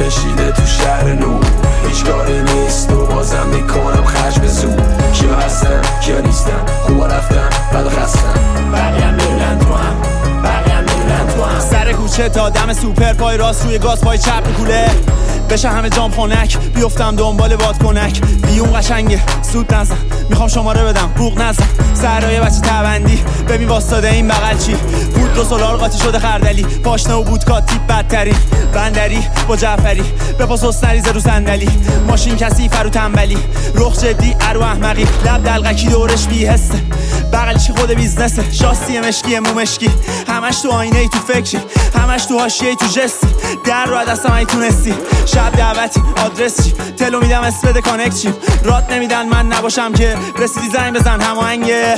کشیده تو شهر نو، هیچ کاری نیست و بازم میکنم خرج به زور. کیا هستن کیا نیستن، خوبا رفتن بعد خستن، بقیه هم میرن تو هم، بقیه هم میرن تو هم. سر کوچه تا دم سوپر، پای راست روی گاز پای چپ کوله، بشه همه جام خنک، بیفتم دنبال بادکنک. بیون قشنگه سود نزن، میخوام شماره بدم بوق نزن. سرای بچه تبندی ببین واسطاده این بغل چی بود، 2 سولار قاطی شده خردلی، پاشنه و بودکات تیپ بدترین. بندری با جعفری بپاس حسنریزه رو صندلی، ماشین کثیف رو تنبلی، رخ جدی ارو احمقی، لب دلقکی دورش بی حسه، بغلشی خود بیزنسه، شاسی مشکی مو مشکی، همش تو آینه ای تو فکری، همش تو حاشیه ای تو جستی، در رو دستم ای تونستی. شب دعوتی آدرس چی، تلو میدم اسپد کانکت چیم، رات نمیدن من نباشم که رسیدی زنگ بزن هماهنگه.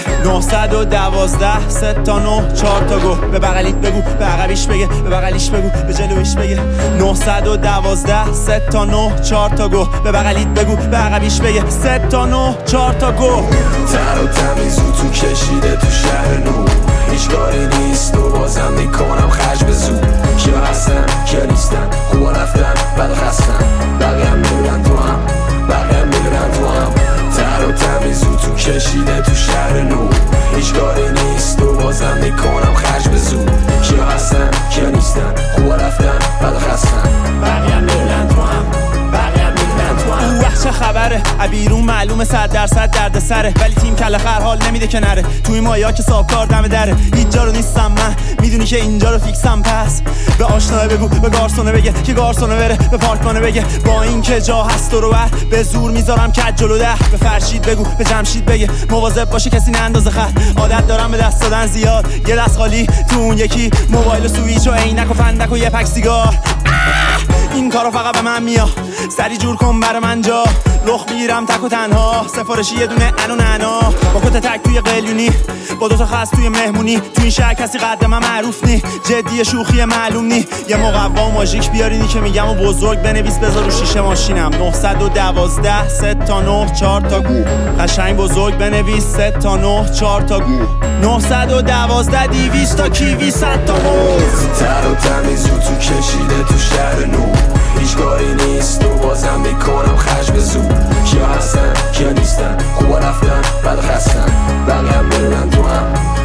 912 3 تا 9 4 تا گو، به بغلیت بگو به عقبیش بگه، به بغلیش بگو به جلویش بگه. 912 3 تا 9 4 تا گو، به بغلیت بگو به عقبیش بگه. 3 تا 9 4 تا گو. تر و تمیز و تو کشیده تو شهر نو، هیچ کاری نیست و بازم میکنم خرج به زور. کیا هستن کیا نیستن، خوبا رفتن بعد خستن، بقیه هم میرن تو هم، بقیه هم میرن تو هم. تر و تمیز و تو کشیده تو شهر نو، هیچ کاری نیست و بازم میکنم خرج به زور. کیا هستن کیا نیستن، خوبا رفتن بعد خستن، بقیه هم میرن تو هم، بقیه هم میرن تو هم. چه خبره بیرون معلومه 100% درد سره، ولی تیم کله خر حال نمیده که نره. توی مایا که سابکار دم دره، هیچ جا رو نیستم من، میدونی که اینجا رو فیکسم. پس به آشناه بگو به گارسونه بگه که گارسونه بره به پارکمانه بگه، با این که جا هست رو بر به زور میذارم کج جلو ده. به فرشید بگو به جمشید بگه مواظب باشه کسی نندازه خط. عادت دارم به دست دادن زیاد، یه دست خالی تو اون یکی، موبایل و سویچ و عینک و فندک و یه پک سیگار. این کارو فقط به من میاد، سری جور کن برای من جا، لخ میگیرم تک و تنها، سفارشی یه دونه انو نعنا، با کت تک توی قلیونی، با 2 تا خس توی مهمونی. تو این شهر کسی قد من معروف نی، جدی شوخی معلوم نی. یه مقوا ماژیک بیارینی که میگم و بزرگ بنویس بذار رو شیشه ماشینم. 912 3 تا 9 4 تا گو، قشنگ بزرگ بنویس 3 تا 9 4 تا گو. 912 200 تا کیوی 100 تا موز. تر و تمیز و تو کشیده تو شهر نو، هیچ کاری نیست و بازم میکنم خرج به زور. کیا هستن کیا نیستن، خوبا رفتن بعد خستن، بقیه هم میرن تو هم،